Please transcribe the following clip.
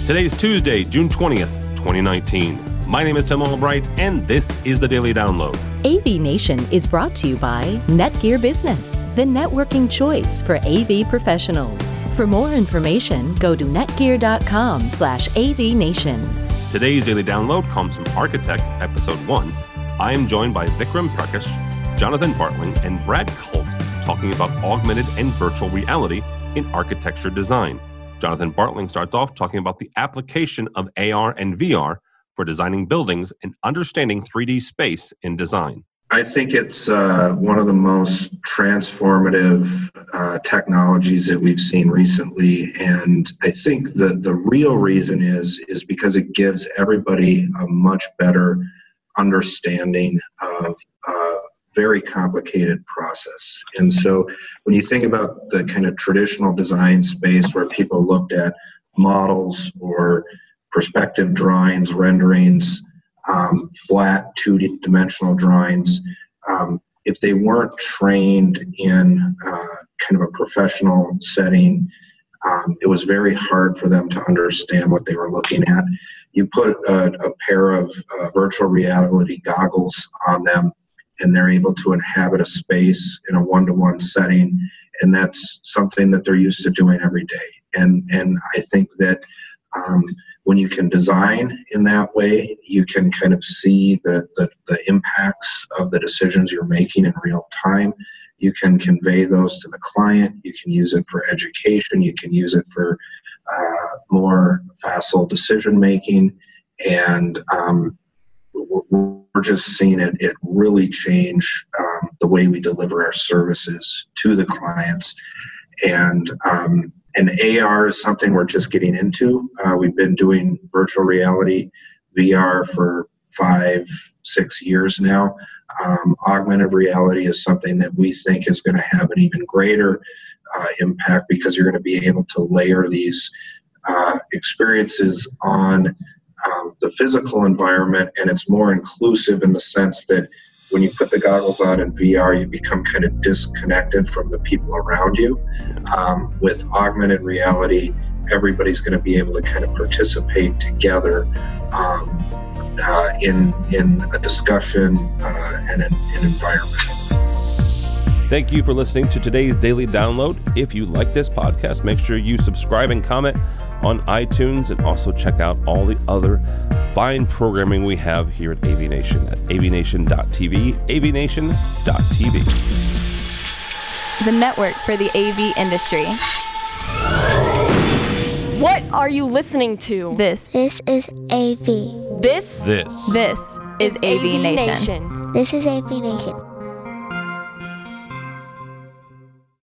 Today's Tuesday, June 20th, 2019. My name is Tim Albright, and this is the Daily Download. AV Nation is brought to you by Netgear Business, the networking choice for AV professionals. For more information, go to netgear.com/AVNation. Today's Daily Download comes from Architect, Episode 1. I am joined by Vikram Prakash, Jonathan Bartling, and Brad Colt talking about augmented and virtual reality in architecture design. Jonathan Bartling starts off talking about the application of AR and VR for designing buildings and understanding 3D space in design. I think it's one of the most transformative technologies that we've seen recently, and I think the real reason is because it gives everybody a much better understanding of very complicated process. And so when you think about the kind of traditional design space where people looked at models or perspective drawings, renderings, flat two-dimensional drawings, if they weren't trained in kind of a professional setting, it was very hard for them to understand what they were looking at. You put a pair of virtual reality goggles on them, and they're able to inhabit a space in a one-to-one setting, and that's something that they're used to doing every day. And I think that when you can design in that way, you can kind of see the impacts of the decisions you're making in real time. You can convey those to the client. You can use it for education. You can use it for more facile decision making. And we're just seeing it really change the way we deliver our services to the clients. And AR is something we're just getting into. We've been doing virtual reality, VR, for 5-6 years now. Augmented reality is something that we think is going to have an even greater impact, because you're going to be able to layer these experiences on the physical environment, and it's more inclusive in the sense that when you put the goggles on in VR, you become kind of disconnected from the people around you. With augmented reality, everybody's going to be able to kind of participate together in a discussion and an environment. Thank you for listening to today's Daily Download. If you like this podcast, make sure you subscribe and comment on iTunes, and also check out all the other fine programming we have here at AV Nation at avnation.tv, avnation.tv. The network for the AV industry. What are you listening to? This is AV. This is AV Nation. This is AV Nation.